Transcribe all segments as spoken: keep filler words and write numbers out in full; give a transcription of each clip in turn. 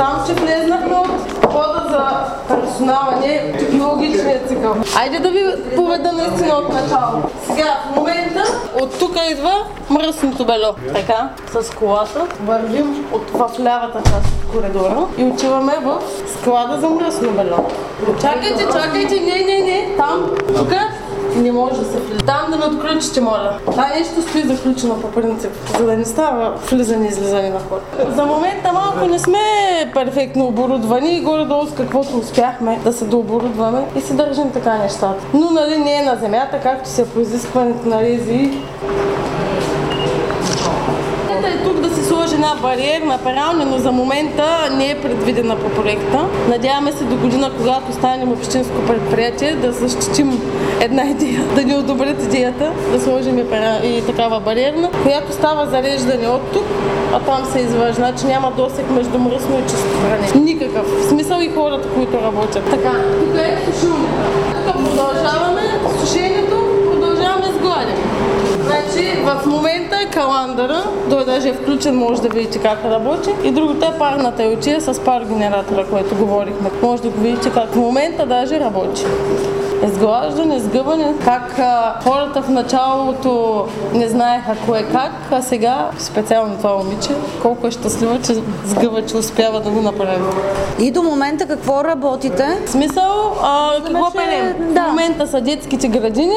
Само че влезнахме от хода за персонала, не технологичния цикъл. Айде да ви поведа наистина от начало. Сега, в момента, от тук идва мръсното бело. Така, с колата вървим от в лявата част от коридора и отиваме в склада за мръсно бело. Чакайте, чакайте, не, не, не, там, тук не може да се влиза. Там да ме отключите, моля. Това нещо стои заключено по принцип, за да не става влизане и излизане на хора. За момента малко не сме перфектно оборудвани и горе-долу с каквото успяхме да се дооборудваме и се държим така нещата. Но нали не е на земята, както се е по изискването на РЗИ. Е тук да се сложи една бариерна пералня, но за момента не е предвидена по проекта. Надяваме се до година, когато станем общинско предприятие, да защитим една идея, да ни одобрят идеята, да сложим и, пера... и такава бариерна, която става зареждане от тук, а там се изважда. Значи няма досег между мръсно и чисто хранене. Никакъв. В смисъл и хората, които работят. Така, тук е сушилнята. Тук продължаваме сушението, продължаваме с гладен. Значи в момента е каландъра, той даже е включен, може да видите как работи. И другото е парната ютия с пар генератора, което говорихме. Може да го видите как в момента даже работи. Изглаждане, сгъване, как а, хората в началото не знаеха кое как, а сега, специално това момиче, колко е щастливо, че сгъва, че успява да го направи. И до момента какво работите? В смисъл, а, какво перем? Да. В момента са детските градини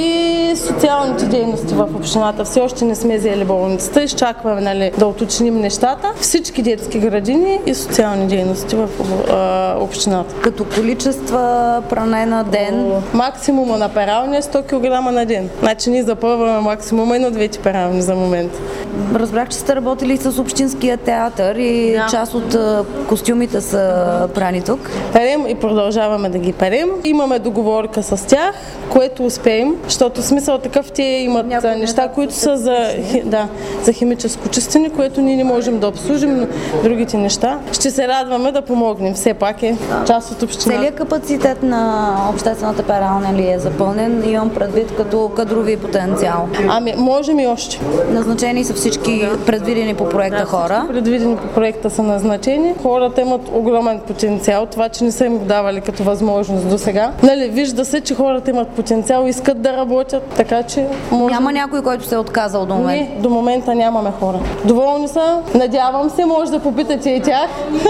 и социалните дейности в общината. Все още не сме взели болницата, изчакваме нали, да уточним нещата. Всички детски градини и социални дейности в а, общината. Като количества пране на ден? Максимума на пералня е сто килограма на ден. Значи ние запълваме максимума и на двете перални за момент. Разбрах, че сте работили с Общинския театър и да. Част от костюмите са прани тук. Перем и продължаваме да ги перем. Имаме договорка с тях, което успеем, защото смисъл такъв те имат някои неща, които са за, да, за химическо чистене, което ние не можем да обслужим, но другите неща ще се радваме да помогнем. Все пак е да. Част от общината. Целият капацитет на обществената пералня ли е запълнен? Имам предвид като кадрови потенциал. Ами, можем и още. Назначени са всички да. Предвидени по проекта да, хора? Предвидени по проекта са назначени. Хората имат огромен потенциал. Това, че не са им го давали като възможност до сега. Нали, вижда се, че хората имат потенциал, искат да работят, така че... Може... Няма някой, който се е отказал до момента? Не, до момента нямаме хора. Доволни са, надявам се, може да попитате и тях.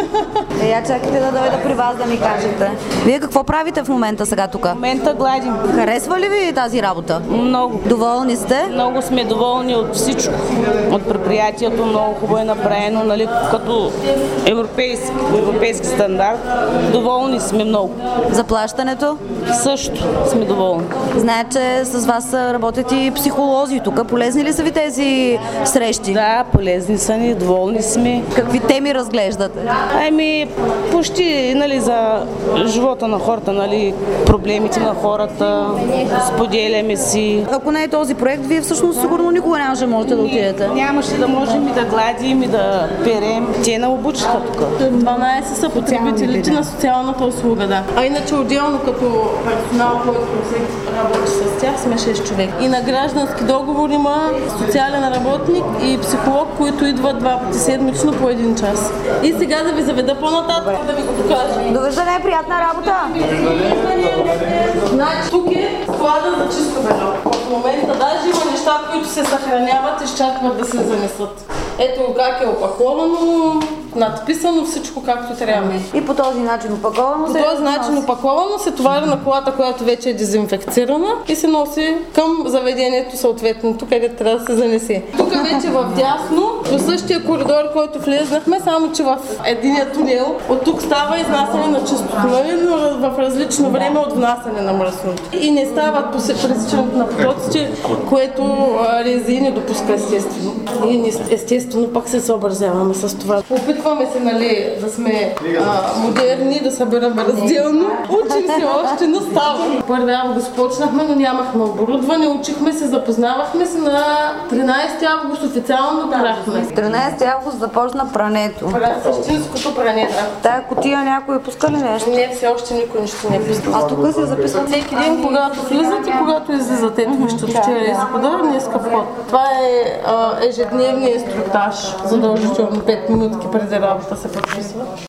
Е, я чакайте да дойда при вас да ми кажете. Вие какво правите в момента сега тук? В момента гладим. Харесва ли ви тази работа? Много. Доволни сте? Много сме доволни от всичко. От предприятието, много хубаво е направено, нали, като европейски, европейски стандарт. Доволни сме много. Заплащането? Също сме доволни. Знаете, че с вас работят и психолози тук. Полезни ли са ви тези срещи? Да, полезни са ни, доволни сме. Какви теми разглеждате? Ами, почти, нали, за живота на хората, нали, проблемите на хората, споделяме си. Ако не е този проект, вие всъщност сигурно никога нямаше да можете да отидете. Нямаше да можем и да гладим, и да перем. Те не обучиха тук. дванайсет са потребителите на социалната услуга, да. А иначе отделно като персонал, който работи с тях, сме шест човека. И на граждански договор има социален работник и психолог, които идват два пъти седмично по един час. И сега да ви заведа по-нататък, да ви го покажа. Довиждане, приятна работа! Значи тук е склада за чисто бело. В момента даже има неща, които се съхраняват и изчакват да се занесат. Ето как е опаковано, надписано всичко както трябва. И по този начин опаковано по се По този начин опаковано се товари на колата, която вече е дезинфекцирана и се носи към заведението съответното, където трябва да се занесе. Тук вече в дясно, до същия коридор, който влезнахме, само че в единия тунел, от тук става изнасяне на чистото, но в различно време от внасяне на мръсното. И не стават по пресичането на потоците, което РЗИ не допуска естествено. И естествено пак се съобразяваме с това. Опитваме се, нали, да сме а, модерни, да събираме разделно. Учим се още, но става. Първи август почнахме, но нямахме оборудване. Учихме се, запознавахме се на тринайсети август официално прахме. тринайсети август започна прането. Същинското пране, да. Тая кутия някой пуска ли нещо? Не, все още никой нищо не пуска. А тук се записва всеки ден, когато влизат и когато излизат. Ето вижте, вчера е изхода, днеска вход. Това е а, ежедневният инструктаж. Задължително пет минутки преди работа се подписва.